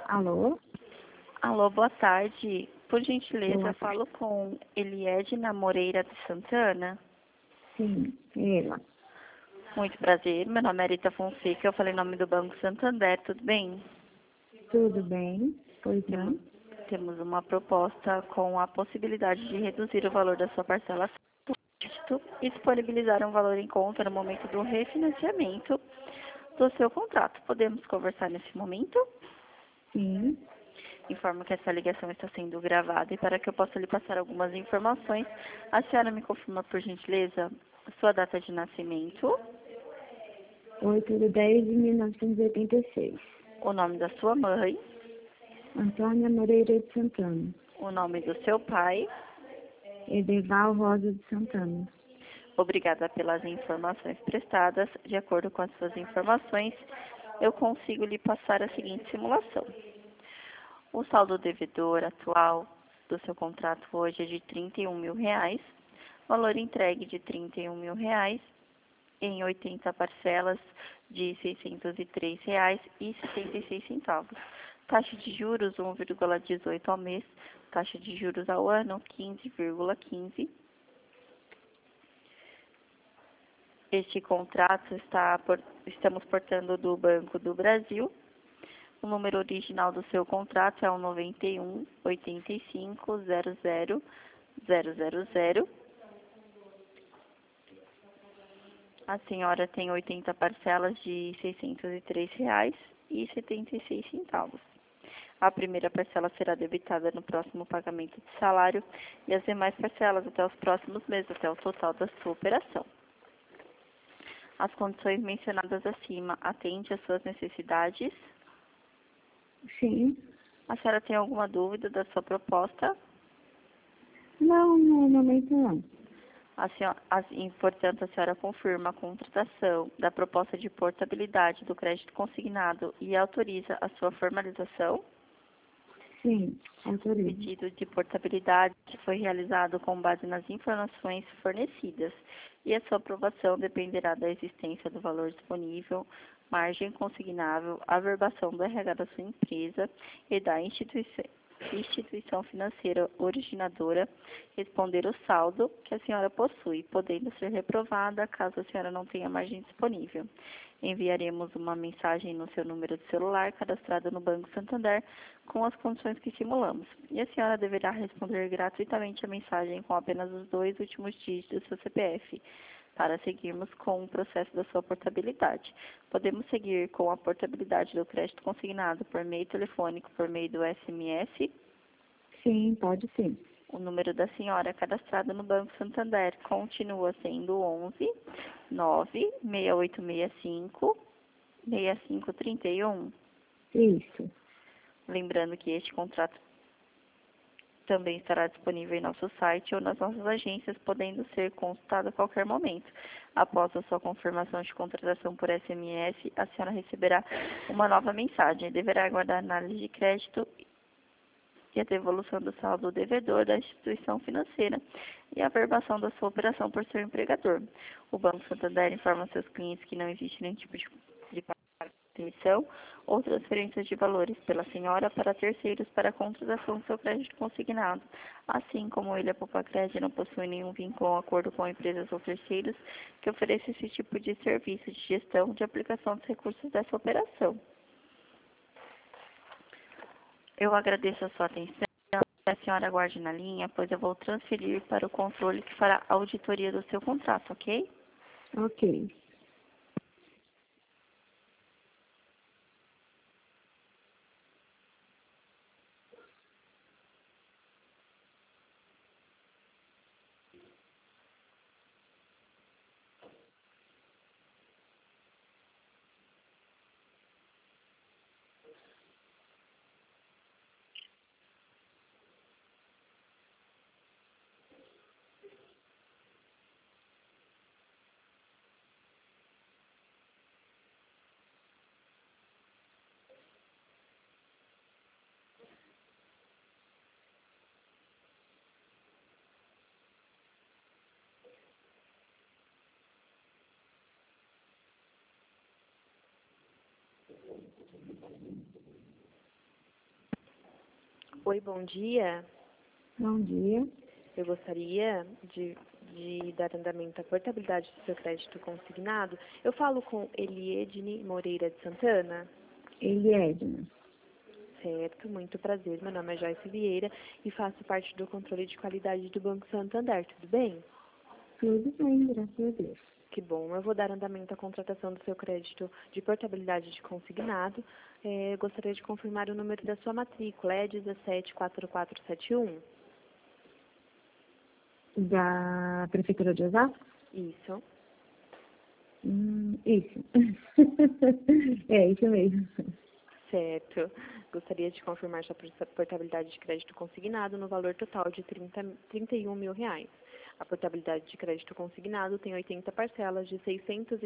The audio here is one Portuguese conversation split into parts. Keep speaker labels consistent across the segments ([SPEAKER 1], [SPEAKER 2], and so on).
[SPEAKER 1] Alô?
[SPEAKER 2] Alô, boa tarde. Por gentileza,
[SPEAKER 1] Boa
[SPEAKER 2] eu
[SPEAKER 1] tarde.
[SPEAKER 2] falo com Eliedna Moreira de Santana.
[SPEAKER 1] Sim, ela.
[SPEAKER 2] Muito prazer, meu nome é Rita Fonseca, eu falei em nome do Banco Santander, tudo bem?
[SPEAKER 1] Tudo bem? Pois
[SPEAKER 2] Temos,
[SPEAKER 1] não?
[SPEAKER 2] temos uma proposta com a possibilidade de reduzir o valor da sua parcela do crédito e disponibilizar um valor em conta no momento do refinanciamento do seu contrato. Podemos conversar nesse momento?
[SPEAKER 1] Sim.
[SPEAKER 2] Informo que essa ligação está sendo gravada e para que eu possa lhe passar algumas informações, a senhora me confirma, por gentileza, a sua data de nascimento,
[SPEAKER 1] 8/10/1986.
[SPEAKER 2] o nome da sua mãe,
[SPEAKER 1] Antônia Moreira de Santana.
[SPEAKER 2] o nome do seu pai.
[SPEAKER 1] Edeval Rosa de Santana.
[SPEAKER 2] Obrigada pelas informações prestadas. De acordo com as suas informações, eu consigo lhe passar a seguinte simulação. O saldo devedor atual do seu contrato hoje é de R$ 31.000, valor entregue de R$ 31.000 em 80 parcelas de R$ 603,76. Taxa de juros 1,18 ao mês, taxa de juros ao ano 15,15. Este contrato estamos portando do Banco do Brasil. O número original do seu contrato é o 91 85 00 000. A senhora tem 80 parcelas de R$ 603,76. A primeira parcela será debitada no próximo pagamento de salário e as demais parcelas até os próximos meses, até o total da sua operação. As condições mencionadas acima atendem às suas necessidades?
[SPEAKER 1] Sim.
[SPEAKER 2] A senhora tem alguma dúvida da sua proposta?
[SPEAKER 1] Não, no momento não.
[SPEAKER 2] Portanto, a senhora confirma a contratação da proposta de portabilidade do crédito consignado e autoriza a sua formalização?
[SPEAKER 1] Sim,
[SPEAKER 2] O
[SPEAKER 1] autorizo.
[SPEAKER 2] pedido de portabilidade foi realizado com base nas informações fornecidas e a sua aprovação dependerá da existência do valor disponível, margem consignável, averbação do RH da sua empresa e da instituição financeira originadora responder o saldo que a senhora possui, podendo ser reprovada caso a senhora não tenha margem disponível. Enviaremos uma mensagem no seu número de celular cadastrado no Banco Santander com as condições que simulamos. E a senhora deverá responder gratuitamente a mensagem com apenas os 2 últimos dígitos do seu CPF, para seguirmos com o processo da sua portabilidade. Podemos seguir com a portabilidade do crédito consignado por meio telefônico, por meio do SMS.
[SPEAKER 1] Sim, pode sim.
[SPEAKER 2] O número da senhora cadastrado no Banco Santander continua sendo 11 96865 6531.
[SPEAKER 1] Isso.
[SPEAKER 2] Lembrando que este contrato também estará disponível em nosso site ou nas nossas agências, podendo ser consultado a qualquer momento. Após a sua confirmação de contratação por SMS, a senhora receberá uma nova mensagem. Deverá aguardar a análise de crédito e a devolução do saldo devedor da instituição financeira e a averbação da sua operação por seu empregador. O Banco Santander informa seus clientes que não existe nenhum tipo de emissão ou transferências de valores pela senhora para terceiros para a contratação do seu crédito consignado. Assim como ele, a Poupa-Crédito, não possui nenhum vínculo ou acordo com empresas ou terceiros que ofereçam esse tipo de serviço de gestão de aplicação dos recursos dessa operação. Eu agradeço a sua atenção. A senhora aguarde na linha, pois eu vou transferir para o controle que fará a auditoria do seu contrato, ok?
[SPEAKER 1] Ok.
[SPEAKER 3] Oi, bom dia.
[SPEAKER 1] Bom dia.
[SPEAKER 3] Eu gostaria de dar andamento à portabilidade do seu crédito consignado. Eu falo com Eliedne Moreira de Santana.
[SPEAKER 1] Ele é Edna.
[SPEAKER 3] Certo, muito prazer. Meu nome é Joyce Vieira e faço parte do controle de qualidade do Banco Santander. Tudo bem?
[SPEAKER 1] Tudo bem, graças a Deus.
[SPEAKER 3] Que bom. Eu vou dar andamento à contratação do seu crédito de portabilidade de consignado. Gostaria de confirmar o número da sua matrícula. É 174471.
[SPEAKER 1] Da Prefeitura de Osasco?
[SPEAKER 3] Isso.
[SPEAKER 1] Isso. É, isso mesmo.
[SPEAKER 3] Certo. Gostaria de confirmar sua portabilidade de crédito consignado no valor total de R$31 mil. A portabilidade de crédito consignado tem 80 parcelas de R$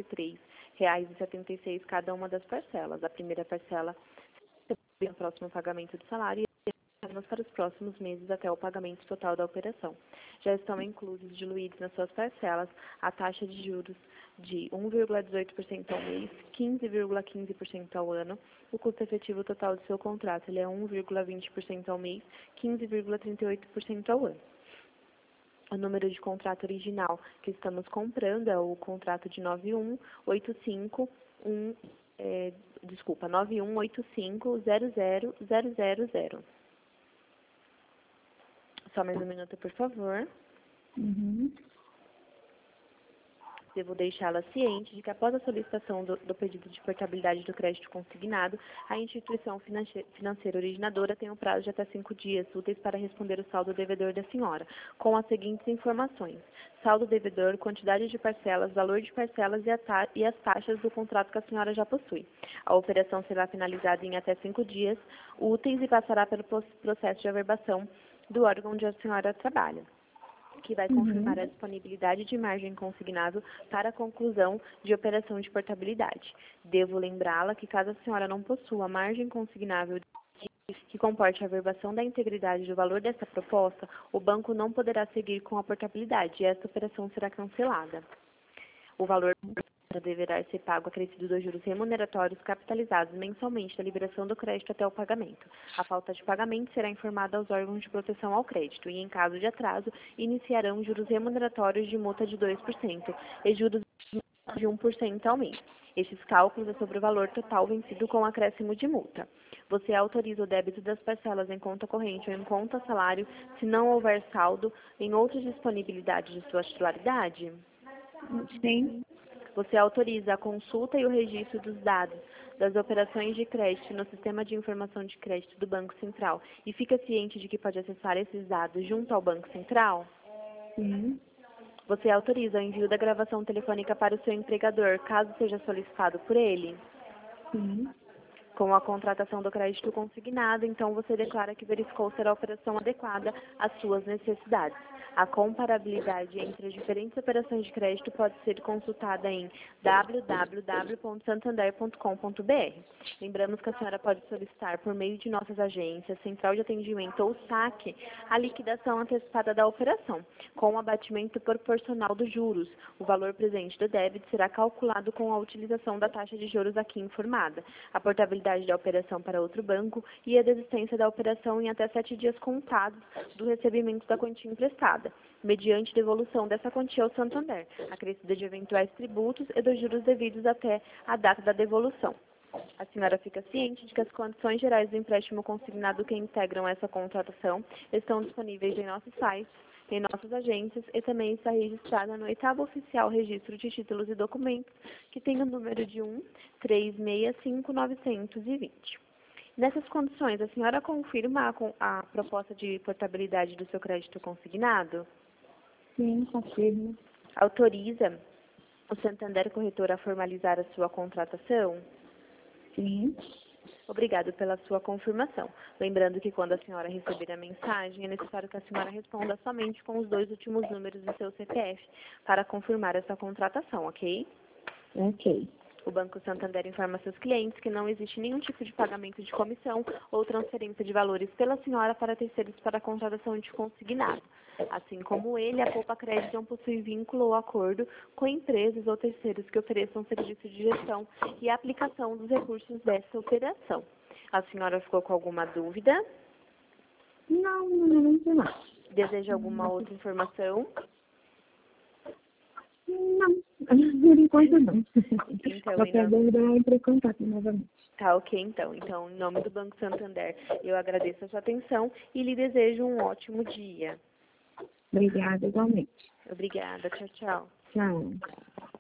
[SPEAKER 3] 603,76 cada uma das parcelas. A primeira parcela será no próximo pagamento do salário e as para os próximos meses até o pagamento total da operação. Já estão inclusos diluídos nas suas parcelas a taxa de juros de 1,18% ao mês, 15,15% ao ano. O custo efetivo total do seu contrato ele é 1,20% ao mês, 15,38% ao ano. O número de contrato original que estamos comprando é o contrato de 918500000. Só mais um minuto, por favor. Devo deixá-la ciente de que após a solicitação do pedido de portabilidade do crédito consignado, a instituição financeira originadora tem um prazo de até 5 dias úteis para responder o saldo devedor da senhora, com as seguintes informações: saldo devedor, quantidade de parcelas, valor de parcelas e as taxas do contrato que a senhora já possui. A operação será finalizada em até 5 dias úteis e passará pelo processo de averbação do órgão onde a senhora trabalha, que vai confirmar a disponibilidade de margem consignado para a conclusão de operação de portabilidade. Devo lembrá-la que, caso a senhora não possua margem consignável que comporte a averbação da integridade do valor dessa proposta, o banco não poderá seguir com a portabilidade e esta operação será cancelada. O valor deverá ser pago acrescido dos juros remuneratórios capitalizados mensalmente da liberação do crédito até o pagamento. A falta de pagamento será informada aos órgãos de proteção ao crédito e, em caso de atraso, iniciarão juros remuneratórios de multa de 2% e juros de 1% ao mês. Estes cálculos é sobre o valor total vencido com acréscimo de multa. Você autoriza o débito das parcelas em conta corrente ou em conta salário se não houver saldo em outras disponibilidades de sua titularidade?
[SPEAKER 1] Sim.
[SPEAKER 3] Você autoriza a consulta e o registro dos dados das operações de crédito no Sistema de Informação de Crédito do Banco Central e fica ciente de que pode acessar esses dados junto ao Banco Central?
[SPEAKER 1] Sim.
[SPEAKER 3] Você autoriza o envio da gravação telefônica para o seu empregador, caso seja solicitado por ele?
[SPEAKER 1] Sim.
[SPEAKER 3] Com a contratação do crédito consignado, então você declara que verificou ser a operação adequada às suas necessidades. A comparabilidade entre as diferentes operações de crédito pode ser consultada em www.santander.com.br. Lembramos que a senhora pode solicitar, por meio de nossas agências, central de atendimento ou saque, a liquidação antecipada da operação, com o abatimento proporcional dos juros. O valor presente do débito será calculado com a utilização da taxa de juros aqui informada, a portabilidade da operação para outro banco e a desistência da operação em até 7 dias contados do recebimento da quantia emprestada, mediante devolução dessa quantia ao Santander, acrescida de eventuais tributos e dos juros devidos até a data da devolução. A senhora fica ciente de que as condições gerais do empréstimo consignado que integram essa contratação estão disponíveis em nosso site, em nossas agências e também está registrada no 8º Oficial Registro de Títulos e Documentos, que tem o número de 1365920. Nessas condições, a senhora confirma a proposta de portabilidade do seu crédito consignado?
[SPEAKER 1] Sim, confirmo.
[SPEAKER 3] Autoriza o Santander Corretora a formalizar a sua contratação?
[SPEAKER 1] Sim.
[SPEAKER 3] Obrigado pela sua confirmação. Lembrando que quando a senhora receber a mensagem, é necessário que a senhora responda somente com os 2 últimos números do seu CPF para confirmar essa contratação, ok?
[SPEAKER 1] Ok.
[SPEAKER 3] O Banco Santander informa seus clientes que não existe nenhum tipo de pagamento de comissão ou transferência de valores pela senhora para terceiros para a contratação de consignado. Assim como ele, a Poupa Crédito não possui vínculo ou acordo com empresas ou terceiros que ofereçam serviço de gestão e aplicação dos recursos dessa operação. A senhora ficou com alguma dúvida?
[SPEAKER 1] Não sei não.
[SPEAKER 3] Deseja alguma outra informação?
[SPEAKER 1] Não, por enquanto não.
[SPEAKER 3] Então,
[SPEAKER 1] Qualquer dúvida, eu entre em contato novamente.
[SPEAKER 3] Tá, ok, então. Então, em nome do Banco Santander, eu agradeço a sua atenção e lhe desejo um ótimo dia.
[SPEAKER 1] Obrigada, igualmente.
[SPEAKER 3] Obrigada. Tchau, tchau.
[SPEAKER 1] Tchau.